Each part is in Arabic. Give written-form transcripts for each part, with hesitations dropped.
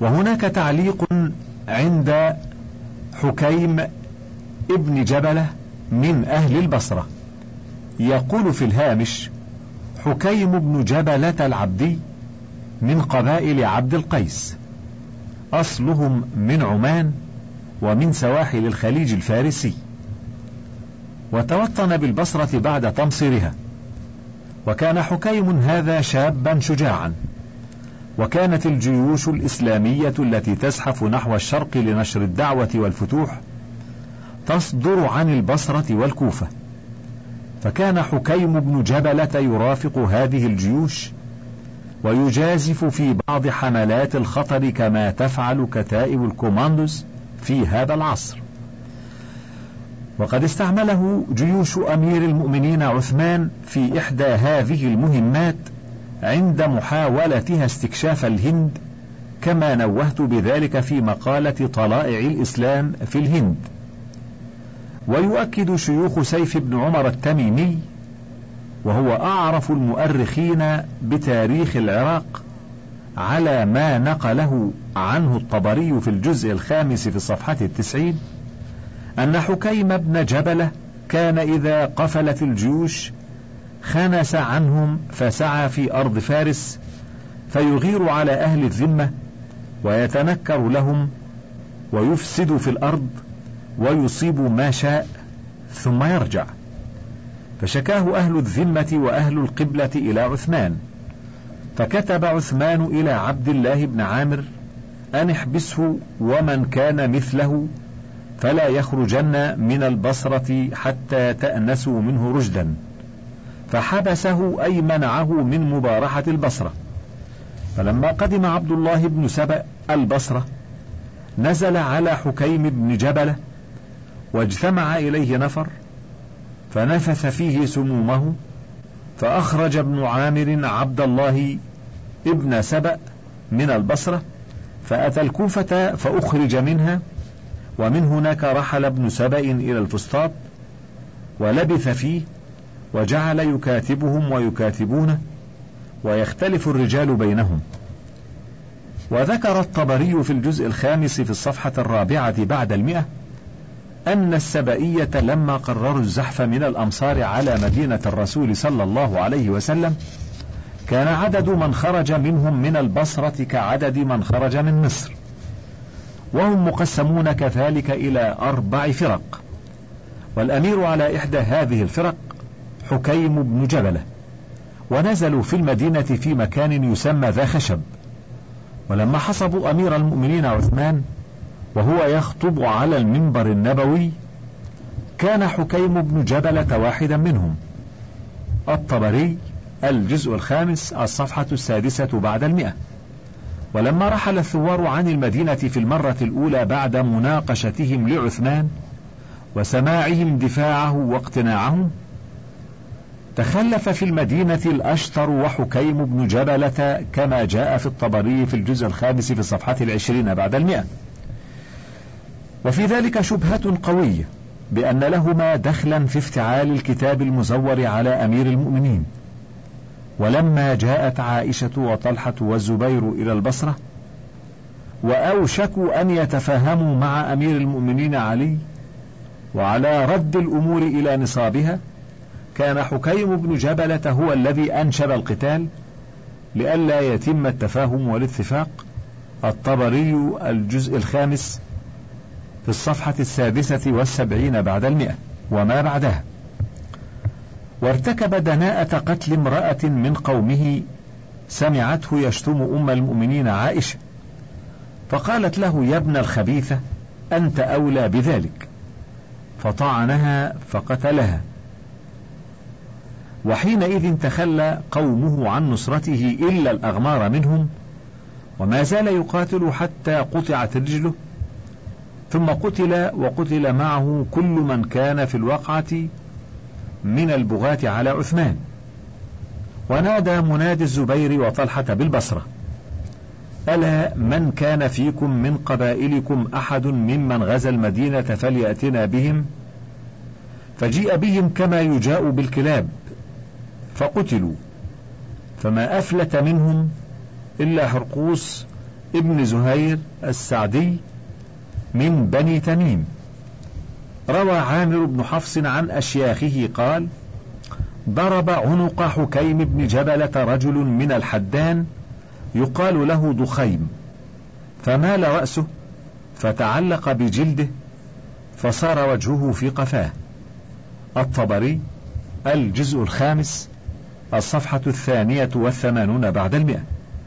وهناك تعليق عند حكيم ابن جبلة من أهل البصرة، يقول في الهامش: حكيم بن جبلة العبدي من قبائل عبد القيس، أصلهم من عمان ومن سواحل الخليج الفارسي، وتوطن بالبصرة بعد تمصيرها. وكان حكيم هذا شابا شجاعا، وكانت الجيوش الإسلامية التي تزحف نحو الشرق لنشر الدعوة والفتوح تصدر عن البصرة والكوفة، فكان حكيم بن جبلة يرافق هذه الجيوش ويجازف في بعض حملات الخطر كما تفعل كتائب الكوماندوز في هذا العصر. وقد استعمله جيوش أمير المؤمنين عثمان في إحدى هذه المهمات عند محاولتها استكشاف الهند، كما نوهت بذلك في مقالة طلائع الإسلام في الهند. ويؤكد شيوخ سيف بن عمر التميمي، وهو أعرف المؤرخين بتاريخ العراق، على ما نقله عنه الطبري في الجزء الخامس في الصفحة 90، أن حكيم بن جبلة كان إذا قفلت الجيوش خنس عنهم فسعى في أرض فارس فيغير على أهل الذمة ويتنكر لهم ويفسد في الأرض ويصيب ما شاء ثم يرجع. فشكاه أهل الذمة وأهل القبلة إلى عثمان، فكتب عثمان إلى عبد الله بن عامر أن احبسه ومن كان مثله فلا يخرجن من البصرة حتى تأنسوا منه رشدا، فحبسه أي منعه من مبارحة البصرة. فلما قدم عبد الله بن سبأ البصرة نزل على حكيم بن جبلة واجتمع إليه نفر فنفث فيه سمومه، فأخرج ابن عامر عبد الله ابن سبأ من البصرة فأتى الكوفة فأخرج منها، ومن هناك رحل ابن سبأ إلى الفسطاط ولبث فيه وجعل يكاتبهم ويكاتبونه ويختلف الرجال بينهم. وذكر الطبري في الجزء الخامس في الصفحة 4 بعد 100 أن السبئية لما قرروا الزحف من الأمصار على مدينة الرسول صلى الله عليه وسلم كان عدد من خرج منهم من البصرة كعدد من خرج من مصر، وهم مقسمون كذلك إلى 4 فرق، والأمير على إحدى هذه الفرق حكيم بن جبلة. ونزلوا في المدينة في مكان يسمى ذا خشب. ولما حصبوا أمير المؤمنين عثمان وهو يخطب على المنبر النبوي كان حكيم بن جبلة واحدا منهم. الطبري الجزء الخامس الصفحة 6 بعد 100. ولما رحل الثوار عن المدينة في المرة الأولى بعد مناقشتهم لعثمان وسماعهم دفاعه واقتناعهم، تخلف في المدينة الأشتر وحكيم بن جبلة كما جاء في الطبري في الجزء الخامس في الصفحة 20 بعد 100. وفي ذلك شبهة قوية بأن لهما دخلا في افتعال الكتاب المزور على أمير المؤمنين. ولما جاءت عائشة وطلحة والزبير إلى البصرة وأوشكوا أن يتفاهموا مع أمير المؤمنين علي وعلى رد الأمور إلى نصابها، كان حكيم بن جبلة هو الذي أنشب القتال لئلا يتم التفاهم والاتفاق. الطبري الجزء الخامس في الصفحة 76 بعد 100 وما بعدها. وارتكب دناءة قتل امرأة من قومه سمعته يشتم أم المؤمنين عائشة، فقالت له: يا ابن الخبيثة أنت أولى بذلك، فطعنها فقتلها. وحينئذ تخلى قومه عن نصرته إلا الأغمار منهم، وما زال يقاتل حتى قطعت رجله، ثم قتل وقتل معه كل من كان في الوقعة من البغاة على عثمان. ونادى منادي الزبير وطلحة بالبصرة: ألا من كان فيكم من قبائلكم أحد ممن غزا المدينة فليأتنا بهم. فجيء بهم كما يجاء بالكلاب فقتلوا، فما أفلت منهم إلا حرقوس ابن زهير السعدي من بني تميم. روى عامر بن حفص عن أشياخه قال: ضرب عنق حكيم بن جبلة رجل من الحدان يقال له ضخيم، فمال رأسه فتعلق بجلده فصار وجهه في قفاه. الطبري الجزء 5 الصفحة 82 بعد 100.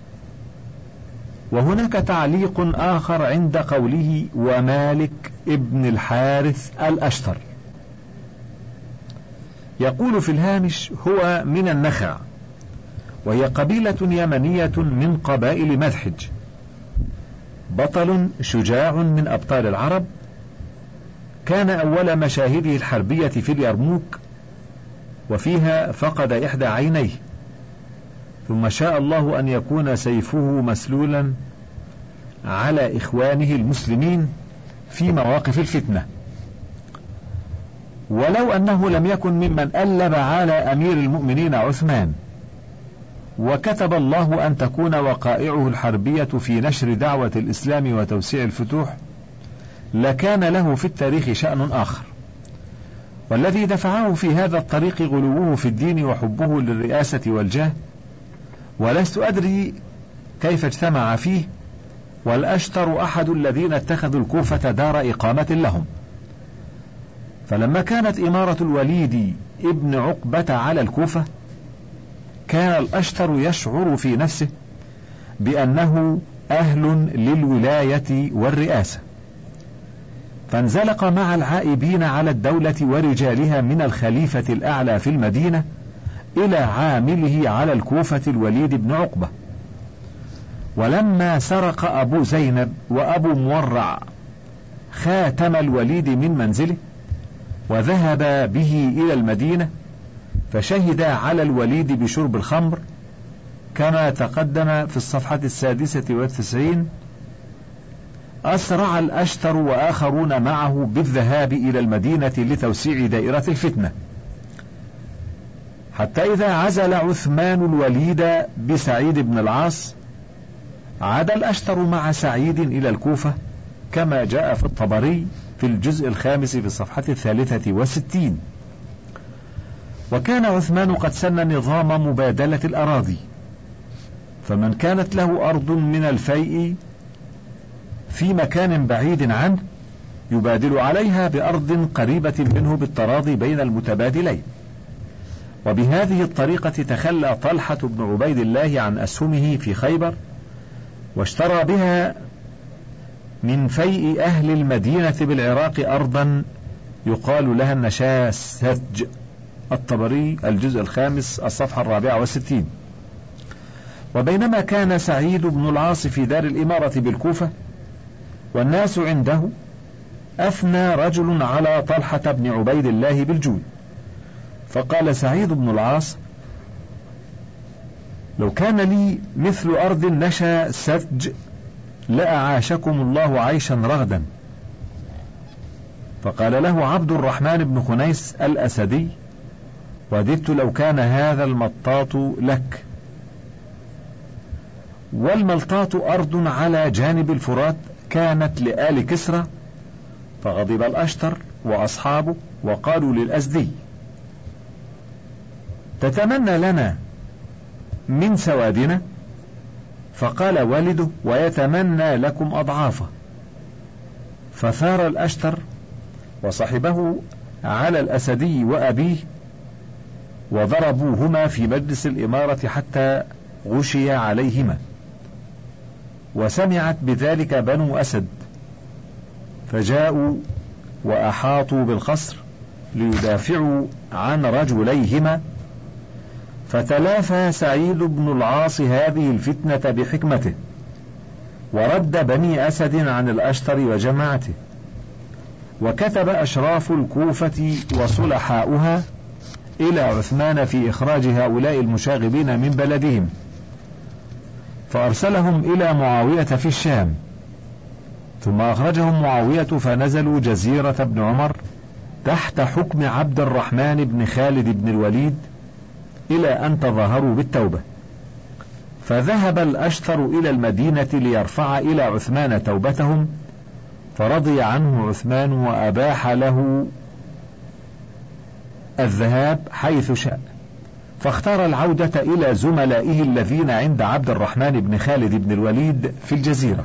وهناك تعليق آخر عند قوله: ومالك ابن الحارث الأشتر. يقول في الهامش: هو من النخع، وهي قبيلة يمنية من قبائل مذحج، بطل شجاع من أبطال العرب، كان أول مشاهده الحربية في اليرموك، وفيها فقد إحدى عينيه، ثم شاء الله أن يكون سيفه مسلولا على إخوانه المسلمين في مواقف الفتنة، ولو أنه لم يكن ممن ألب على أمير المؤمنين عثمان، وكتب الله أن تكون وقائعه الحربية في نشر دعوة الإسلام وتوسيع الفتوح، لكان له في التاريخ شأن آخر. والذي دفعه في هذا الطريق غلوه في الدين وحبه للرئاسة والجاه، ولست أدري كيف اجتمع فيه، والأشتر أحد الذين اتخذوا الكوفة دار إقامة لهم. فلما كانت إمارة الوليد ابن عقبة على الكوفة، كان الأشتر يشعر في نفسه بأنه أهل للولاية والرئاسة، فانزلق مع العائبين على الدولة ورجالها من الخليفة الأعلى في المدينة إلى عامله على الكوفة الوليد بن عقبة. ولما سرق أبو زينب وأبو مورع خاتم الوليد من منزله وذهب به إلى المدينة، فشهد على الوليد بشرب الخمر كما تقدم في الصفحة 96. أسرع الأشتر وآخرون معه بالذهاب إلى المدينة لتوسيع دائرة الفتنة، حتى إذا عزل عثمان الوليد بسعيد بن العاص، عاد الأشتر مع سعيد إلى الكوفة كما جاء في الطبري في الجزء 5 في الصفحة 63. وكان عثمان قد سن نظام مبادلة الأراضي، فمن كانت له أرض من الفيء في مكان بعيد عنه يبادل عليها بأرض قريبة منه بالتراضي بين المتبادلين. وبهذه الطريقة تخلى طلحة بن عبيد الله عن أسهمه في خيبر، واشترى بها من فيء أهل المدينة بالعراق أرضا يقال لها النشاسج. الطبري الجزء 5 الصفحة 64. وبينما كان سعيد بن العاص في دار الإمارة بالكوفة والناس عنده، أثنى رجل على طلحة بن عبيد الله بالجود، فقال سعيد بن العاص: لو كان لي مثل أرض النشا سج لأعاشكم الله عيشا رغدا. فقال له عبد الرحمن بن خنيس الأسدي: وددت لو كان هذا المطاط لك. والملطاط أرض على جانب الفرات كانت لآل كسرى، فغضب الأشتر وأصحابه وقالوا للأزدي: تتمنى لنا من سوادنا؟ فقال والده: ويتمنى لكم أضعافه. فثار الأشتر وصحبه على الأسدي وأبيه وضربوهما في مجلس الإمارة حتى غشي عليهما، وسمعت بذلك بنو أسد، فجاءوا وأحاطوا بالقصر ليدافعوا عن رجليهما، فتلافى سعيد بن العاص هذه الفتنة بحكمته، ورد بني أسد عن الأشتر وجماعته، وكتب أشراف الكوفة وصلحاؤها إلى عثمان في إخراج هؤلاء المشاغبين من بلدهم، فأرسلهم إلى معاوية في الشام، ثم أخرجهم معاوية فنزلوا جزيرة بن عمر تحت حكم عبد الرحمن بن خالد بن الوليد إلى أن تظاهروا بالتوبة، فذهب الأشتر إلى المدينة ليرفع إلى عثمان توبتهم، فرضي عنه عثمان وأباح له الذهاب حيث شاء، فاختار العودة إلى زملائه الذين عند عبد الرحمن بن خالد بن الوليد في الجزيرة.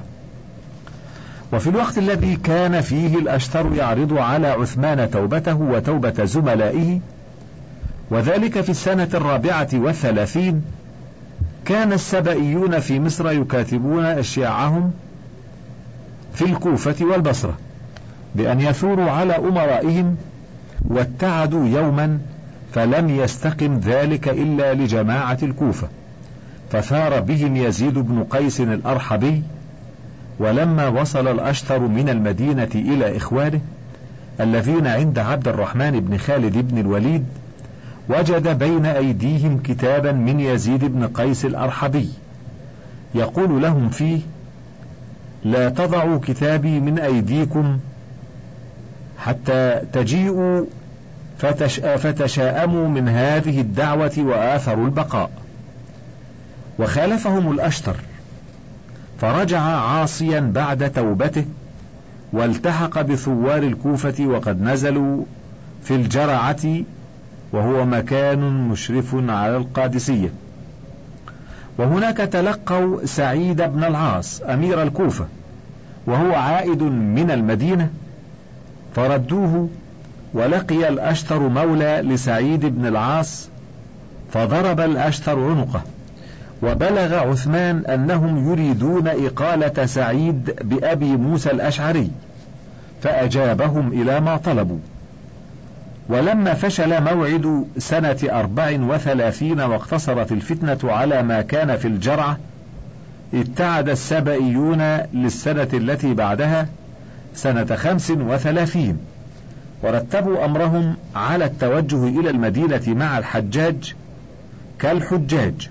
وفي الوقت الذي كان فيه الأشتر يعرض على عثمان توبته وتوبة زملائه، وذلك في السنة 34، كان السبئيون في مصر يكاتبون أشياعهم في الكوفة والبصرة بأن يثوروا على أمرائهم، واتعدوا يوما فلم يستقم ذلك إلا لجماعة الكوفة، فثار بهم يزيد بن قيس الأرحبي. ولما وصل الأشتر من المدينة إلى إخوانه الذين عند عبد الرحمن بن خالد بن الوليد، وجد بين أيديهم كتابا من يزيد بن قيس الأرحبي يقول لهم فيه: لا تضعوا كتابي من أيديكم حتى تجيئوا فتشاءموا من هذه الدعوة وآثروا البقاء. وخالفهم الأشتر، فرجع عاصيا بعد توبته، والتحق بثوار الكوفة وقد نزلوا في الجرعة، وهو مكان مشرف على القادسية. وهناك تلقوا سعيد بن العاص أمير الكوفة وهو عائد من المدينة، فردوه، ولقي الأشتر مولى لسعيد بن العاص، فضرب الأشتر عنقه. وبلغ عثمان أنهم يريدون إقالة سعيد بأبي موسى الأشعري، فأجابهم إلى ما طلبوا. ولما فشل موعد سنة 34 واقتصرت الفتنة على ما كان في الجرعة، ابتعد السبئيون للسنة التي بعدها سنة 35، ورتبوا أمرهم على التوجه إلى المدينة مع الحجاج كالحجاج.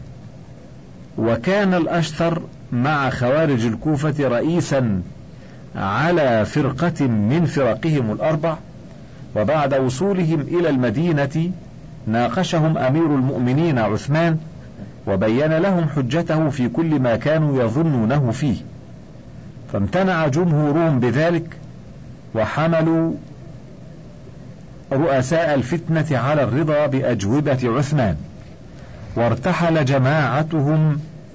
وكان الأشتر مع خوارج الكوفة رئيسا على فرقة من فرقهم الأربع. وبعد وصولهم إلى المدينة ناقشهم أمير المؤمنين عثمان، وبين لهم حجته في كل ما كانوا يظنونه فيه، فامتنع جمهورهم بذلك، وحملوا رؤساء الفتنة على الرضا بأجوبة عثمان، وارتحل جماعتهم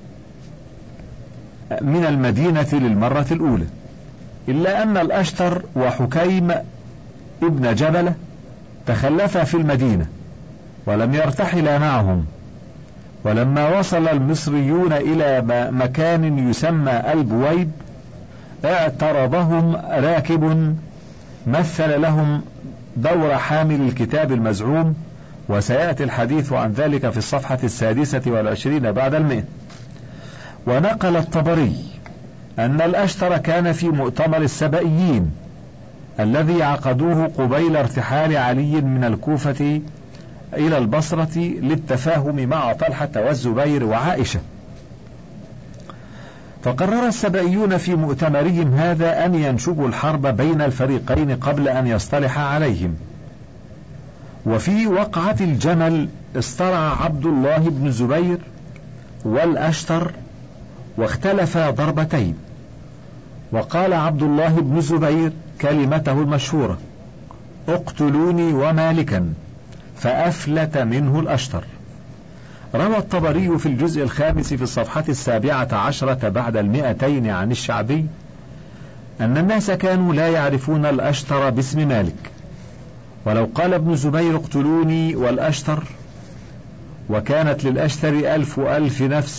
من المدينة للمرة الأولى، إلا أن الأشتر وحكيم ابن جبلة تخلفا في المدينة ولم يرتحلا معهم. ولما وصل المصريون إلى مكان يسمى البويب، اعترضهم راكب مثل لهم دور حامل الكتاب المزعوم، وسيأتي الحديث عن ذلك في الصفحة 26 بعد 100. ونقل الطبري أن الأشتر كان في مؤتمر السبئيين الذي عقدوه قبيل ارتحال علي من الكوفة إلى البصرة للتفاهم مع طلحة والزبير وعائشة. فقرر السبئيون في مؤتمرهم هذا أن ينشبوا الحرب بين الفريقين قبل أن يصطلح عليهم. وفي وقعة الجمل اصطرع عبد الله بن الزبير والأشتر واختلفا ضربتين، وقال عبد الله بن الزبير كلمته المشهورة: اقتلوني ومالكا، فأفلت منه الأشتر. روى الطبري في الجزء 5 في الصفحة 17 بعد 200 عن الشعبي أن الناس كانوا لا يعرفون الأشتر باسم مالك، ولو قال ابن الزبير اقتلوني والأشتر، وكانت للأشتر 1000 نفس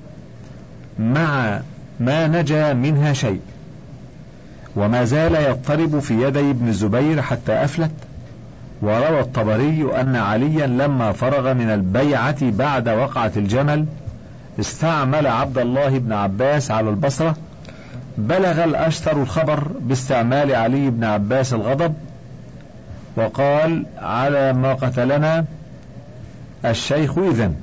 مع ما نجا منها شيء، وما زال يضطرب في يدي ابن الزبير حتى أفلت. وروى الطبري أن عليا لما فرغ من البيعة بعد وقعة الجمل استعمل عبد الله بن عباس على البصرة. بلغ الأشتر الخبر باستعمال علي بن عباس الغضب، وقال: على ما قتلنا الشيخ إذن،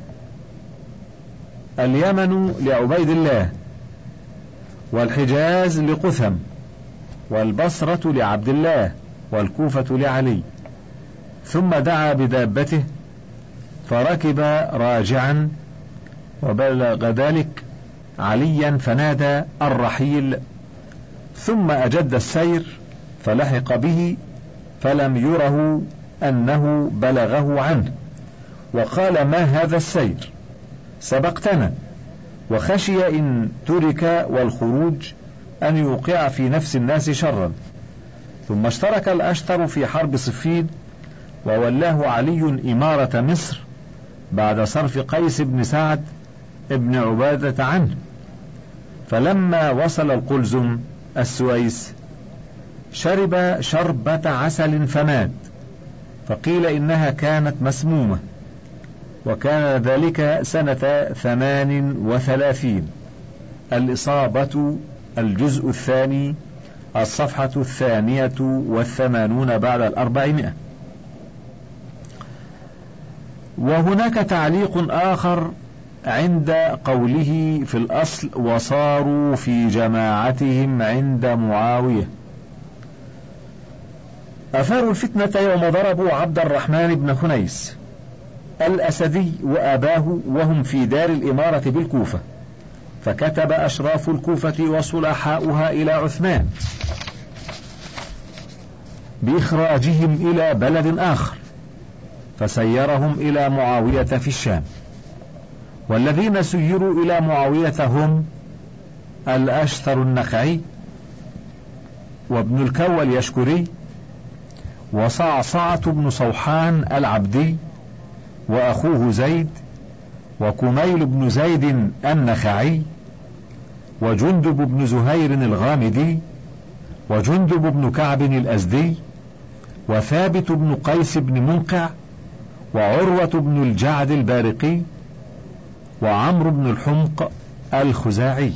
اليمن لعبيد الله، والحجاز لقثم، والبصرة لعبد الله، والكوفة لعلي. ثم دعا بدابته فركب راجعا، وبلغ ذلك عليا فنادى الرحيل، ثم أجد السير فلحق به فلم يره أنه بلغه عنه، وقال: ما هذا السير؟ سبقتنا، وخشي إن ترك والخروج أن يوقع في نفس الناس شرا. ثم اشترك الأشتر في حرب صفين، وولاه علي إمارة مصر بعد صرف قيس بن سعد ابن عبادة عنه. فلما وصل القلزم السويس شرب شربة عسل فمات، فقيل إنها كانت مسمومة، وكان ذلك سنة 38. الإصابة الجزء الثاني الصفحة 82 بعد 400. وهناك تعليق آخر عند قوله في الأصل: وصاروا في جماعتهم عند معاوية. أثاروا الفتنة يوم ضربوا عبد الرحمن بن خنيس الأسدي وأباه وهم في دار الإمارة بالكوفة، فكتب أشراف الكوفة وصلحاؤها إلى عثمان بإخراجهم إلى بلد آخر، فسيرهم إلى معاوية في الشام. والذين سيروا إلى معاوية هم الأشتر النخعي، وابن الكوى اليشكري، وصعصعة بن صوحان العبدي، وأخوه زيد، وكميل بن زيد النخعي، وجندب بن زهير الغامدي، وجندب بن كعب الأزدي، وثابت بن قيس بن منقع، وعروة بن الجعد البارقي، وعمرو بن الحمق الخزاعي.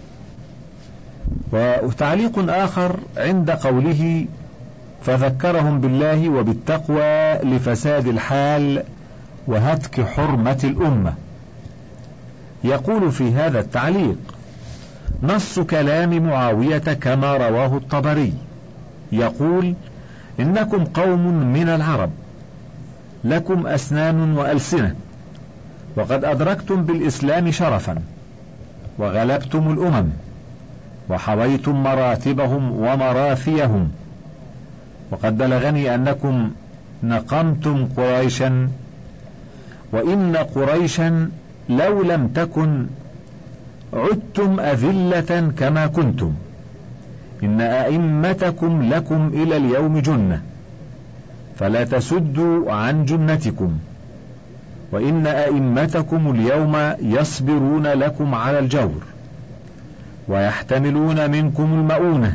وتعليق آخر عند قوله: فذكرهم بالله وبالتقوى لفساد الحال وهتك حرمة الأمة. يقول في هذا التعليق: نص كلام معاوية كما رواه الطبري، يقول: إنكم قوم من العرب لكم أسنان وألسنة، وقد أدركتم بالإسلام شرفا، وغلبتم الأمم، وحويتم مراتبهم ومراثيهم، وقد بلغني أنكم نقمتم قريشا، وإن قريشا لو لم تكن عدتم أذلة كما كنتم، إن أئمتكم لكم إلى اليوم جنة، فلا تسدوا عن جنتكم، وإن أئمتكم اليوم يصبرون لكم على الجور، ويحتملون منكم المؤونة،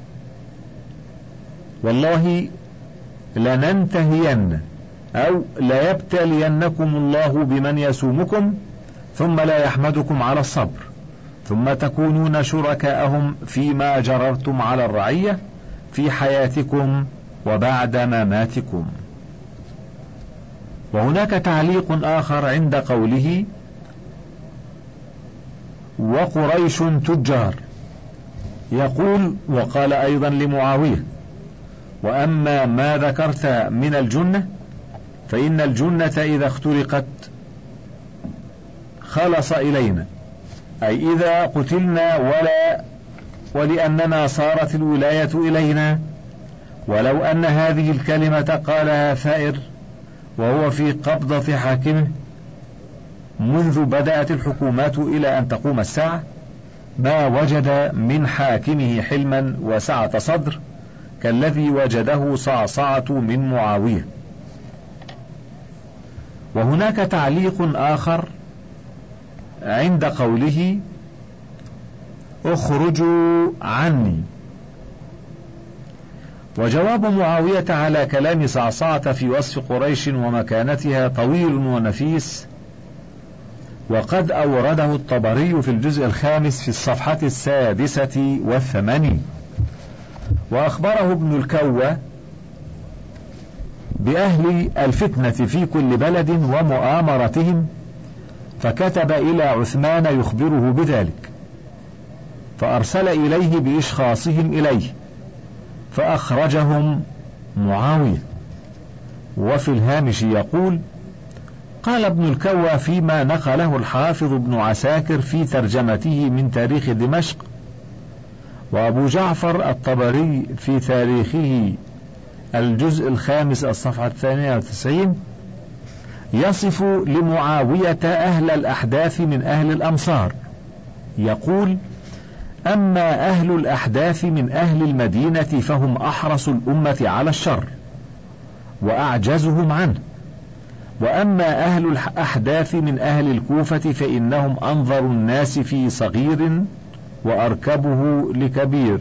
والله لننتهين أو ليبتلينكم الله بمن يسومكم ثم لا يحمدكم على الصبر، ثم تكونون شركاءهم فيما جررتم على الرعية في حياتكم وبعد مماتكم. وهناك تعليق آخر عند قوله: وقريش تجار، يقول: وقال أيضا لمعاوية: وأما ما ذكرت من الجنة فإن الجنة إذا اخترقت خلص إلينا، أي إذا قتلنا، ولأننا صارت الولاية إلينا، ولو أن هذه الكلمة قالها ثائر وهو في قبضة حاكمه منذ بدأت الحكومات إلى أن تقوم الساعة ما وجد من حاكمه حلما وسعة صدر كالذي وجده صعصعة من معاوية. وهناك تعليق آخر عند قوله: اخرجوا عني. وجواب معاوية على كلام صعصعة في وصف قريش ومكانتها طويل ونفيس، وقد أورده الطبري في الجزء 5 في الصفحة 86. وأخبره ابن الكوى بأهل الفتنة في كل بلد ومؤامرتهم، فكتب إلى عثمان يخبره بذلك، فأرسل إليه بإشخاصهم إليه، فأخرجهم معاوية. وفي الهامش يقول: قال ابن الكوى فيما نقله الحافظ ابن عساكر في ترجمته من تاريخ دمشق، وأبو جعفر الطبري في تاريخه الجزء 5 الصفحة 92 يصف لمعاوية أهل الأحداث من أهل الأمصار، يقول: أما أهل الأحداث من أهل المدينة فهم أحرص الأمة على الشر وأعجزهم عنه، وأما أهل الأحداث من أهل الكوفة فإنهم أنظر الناس في صغير وأركبه لكبير،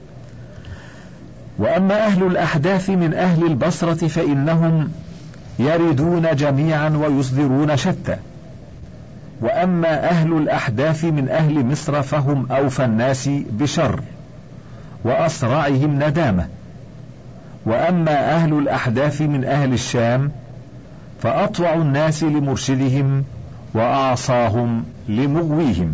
وأما أهل الأحداث من أهل البصرة فإنهم يردون جميعا ويصدرون شتى، وأما أهل الأحداث من أهل مصر فهم أوفى الناس بشر وأسرعهم ندامة، وأما أهل الأحداث من أهل الشام فأطوع الناس لمرشدهم وأعصاهم لمغويهم.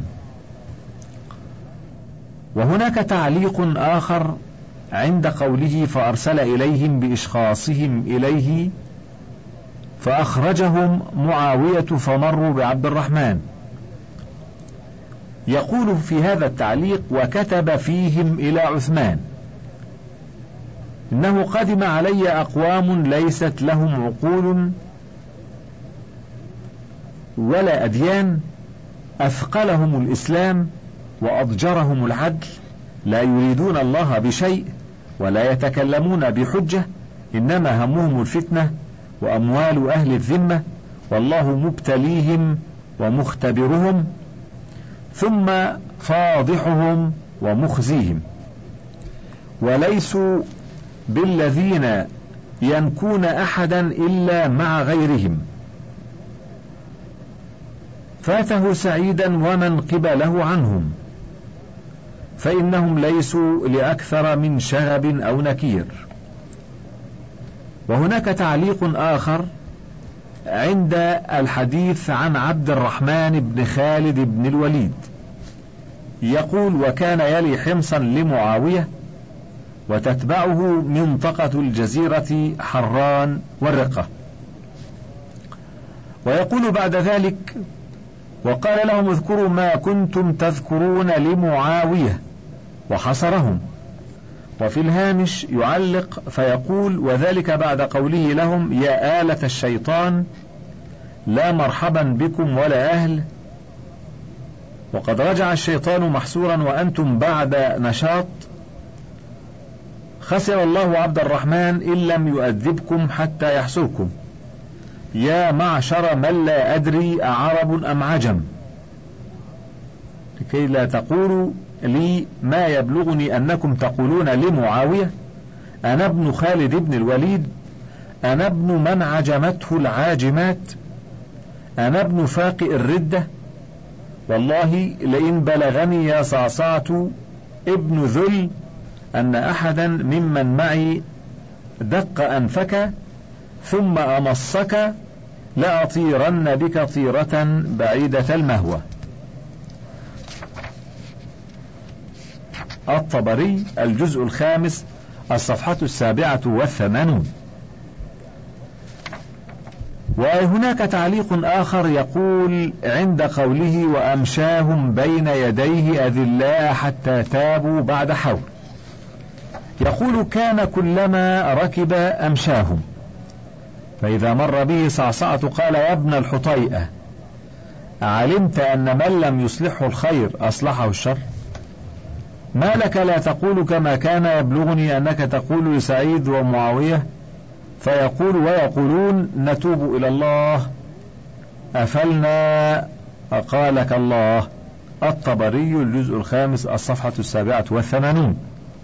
وهناك تعليق آخر عند قوله: فأرسل إليهم بإشخاصهم إليه فأخرجهم معاوية فمروا بعبد الرحمن. يقول في هذا التعليق: وكتب فيهم إلى عثمان: إنه قدم علي أقوام ليست لهم عقول ولا أديان، أثقلهم الإسلام وأضجرهم العدل، لا يريدون الله بشيء ولا يتكلمون بحجة، إنما همهم الفتنة وأموال أهل الذمة، والله مبتليهم ومختبرهم ثم فاضحهم ومخزيهم، وليسوا بالذين ينكون أحدا إلا مع غيرهم، فاته سعيدا ومن قبله عنهم، فإنهم ليسوا لأكثر من شغب أو نكير. وهناك تعليق آخر عند الحديث عن عبد الرحمن بن خالد بن الوليد، يقول: وكان يلي حمصا لمعاوية وتتبعه منطقة الجزيرة حران والرقة. ويقول بعد ذلك: وقال لهم: اذكروا ما كنتم تذكرون لمعاوية، وحصرهم. وفي الهامش يعلق فيقول: وذلك بعد قوله لهم: يا آلة الشيطان لا مرحبا بكم ولا أهل، وقد رجع الشيطان محسورا وأنتم بعد نشاط، خسر الله عبد الرحمن إن لم يؤدبكم حتى يحسركم، يا معشر من لا أدري أعرب أم عجم، لكي لا تقولوا لي ما يبلغني أنكم تقولون لمعاوية: أنا ابن خالد بن الوليد، أنا ابن من عجمته العاجمات، أنا ابن فاقئ الردة، والله لئن بلغني يا صعصعة ابن ذل أن أحدا ممن معي دق أنفك ثم أمصك لأطيرن بك طيرة بعيدة المهوى. الطبري الجزء 5 الصفحة 87. وهناك تعليق آخر يقول عند قوله: وأمشاهم بين يديه أذلاء حتى تابوا بعد حول، يقول: كان كلما ركب أمشاهم، فإذا مر به صعصعة قال: يا ابن الحطيئة، علمت أن من لم يصلحه الخير أصلحه الشر؟ ما لك لا تقول كما كان يبلغني أنك تقول لسعيد ومعاوية؟ فيقول ويقولون: نتوب إلى الله، أفلنا أقالك الله. الطبري الجزء 5 الصفحة 87.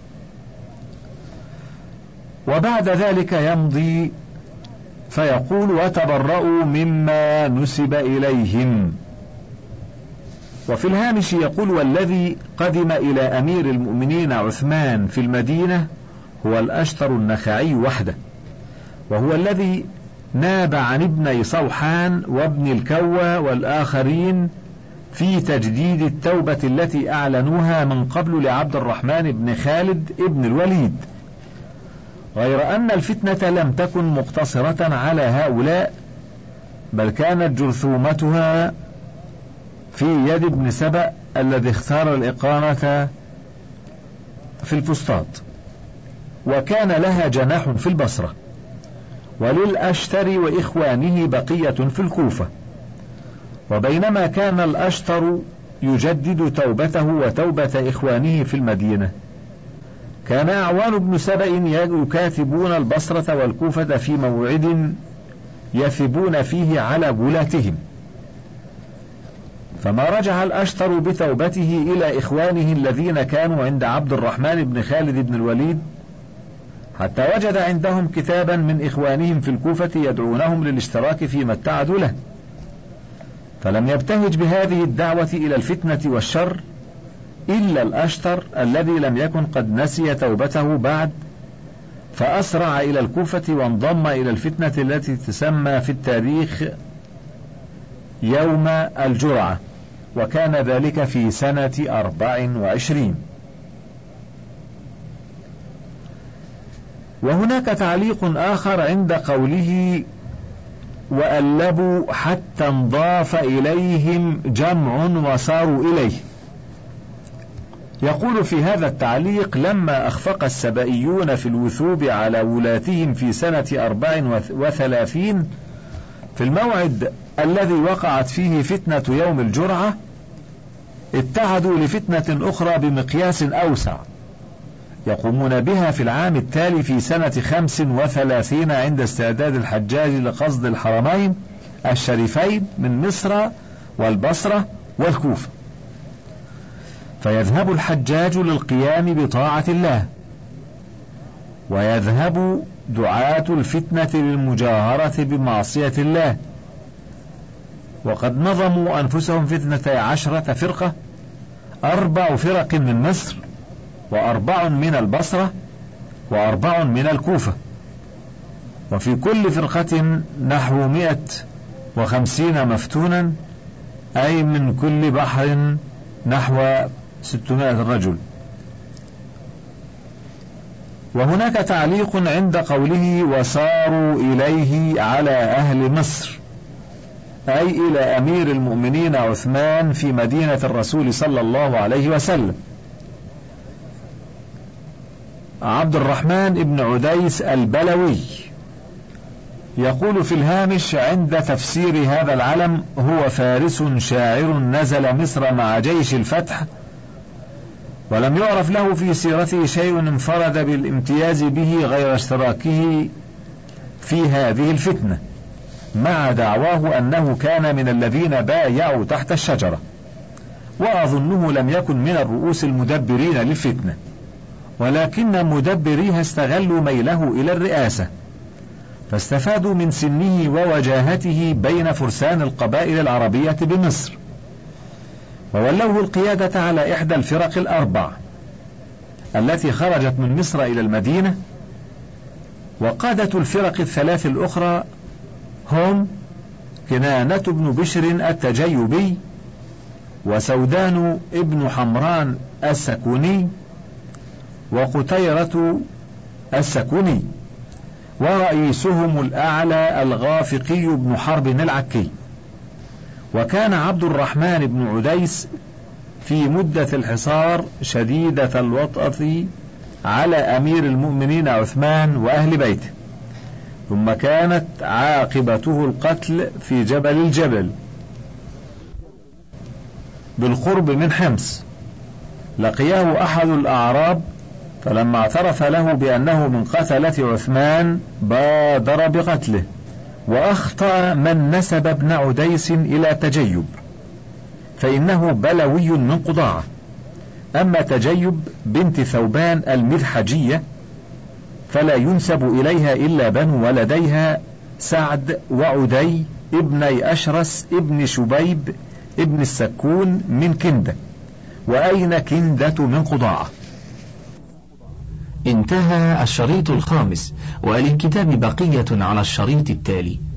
وبعد ذلك يمضي فيقول: وتبرؤوا مما نسب إليهم. وفي الهامش يقول: والذي قدم إلى أمير المؤمنين عثمان في المدينة هو الأشتر النخعي وحده، وهو الذي ناب عن ابني صوحان وابن الكوى والآخرين في تجديد التوبة التي أعلنوها من قبل لعبد الرحمن بن خالد ابن الوليد، غير أن الفتنة لم تكن مقتصرة على هؤلاء، بل كانت جرثومتها في يد ابن سبأ الذي اختار الإقامة في الفسطاط، وكان لها جناح في البصرة، وللأشتر وإخوانه بقية في الكوفة. وبينما كان الأشتر يجدد توبته وتوبة إخوانه في المدينة، كان أعوان ابن سبأ يكاتبون البصرة والكوفة في موعد يثبون فيه على غلاتهم. فما رجع الأشتر بتوبته إلى إخوانه الذين كانوا عند عبد الرحمن بن خالد بن الوليد، حتى وجد عندهم كتابا من إخوانهم في الكوفة يدعونهم للاشتراك فيما اتعدوا له، فلم يبتهج بهذه الدعوة إلى الفتنة والشر إلا الأشتر الذي لم يكن قد نسي توبته بعد، فأسرع إلى الكوفة وانضم إلى الفتنة التي تسمى في التاريخ يوم الجرعة، وكان ذلك في سنة 24. وهناك تعليق آخر عند قوله وألبوا حتى انضاف إليهم جمع وصاروا إليه. يقول في هذا التعليق: لما أخفق السبئيون في الوثوب على ولاتهم في سنة 34 في الموعد الذي وقعت فيه فتنة يوم الجرعة، اتعدوا لفتنة أخرى بمقياس أوسع يقومون بها في العام التالي في سنة 35 عند استعداد الحجاج لقصد الحرمين الشريفين من مصر والبصرة والكوفة، فيذهب الحجاج للقيام بطاعة الله، ويذهب دعاة الفتنة للمجاهرة بمعصية الله. وقد نظموا أنفسهم في 12 فرقة، 4 فرق من مصر، و4 من البصرة، و4 من الكوفة، وفي كل فرقة نحو 150 مفتونا، أي من كل بحر نحو 600 رجل. وهناك تعليق عند قوله وصاروا إليه على أهل مصر، أي إلى أمير المؤمنين عثمان في مدينة الرسول صلى الله عليه وسلم. عبد الرحمن بن عديس البلوي يقول في الهامش عند تفسير هذا العلم: هو فارس شاعر نزل مصر مع جيش الفتح، ولم يعرف له في سيرته شيء انفرد بالامتياز به غير اشتراكه في هذه الفتنة، مع دعواه أنه كان من الذين بايعوا تحت الشجرة، وأظنه لم يكن من الرؤوس المدبرين للفتنة، ولكن مدبريها استغلوا ميله إلى الرئاسة، فاستفادوا من سنه ووجاهته بين فرسان القبائل العربية بمصر، وولوه القيادة على إحدى الفرق ال4 التي خرجت من مصر إلى المدينة. وقادة الفرق ال3 الأخرى هم كنانة بن بشر التجيبي، وسودان ابن حمران السكوني، وقتيرة السكوني، ورئيسهم الأعلى الغافقي بن حرب العكي. وكان عبد الرحمن بن عديس في مدة الحصار شديدة الوطأة على أمير المؤمنين عثمان وأهل بيته، ثم كانت عاقبته القتل في جبل الجبل بالقرب من حمص. لقيه أحد الأعراب، فلما اعترف له بأنه من قتلة عثمان بادر بقتله، وأخطأ من نسب ابن عديس إلى تجيب، فإنه بلوي من قضاعة. أما تجيب بنت ثوبان المذحجية فلا ينسب إليها إلا بنو ولديها سعد وعدي ابني أشرس ابن شبيب ابن السكون من كندة، وأين كندة من قضاعة. انتهى الشريط 5، وللكتاب بقية على الشريط التالي.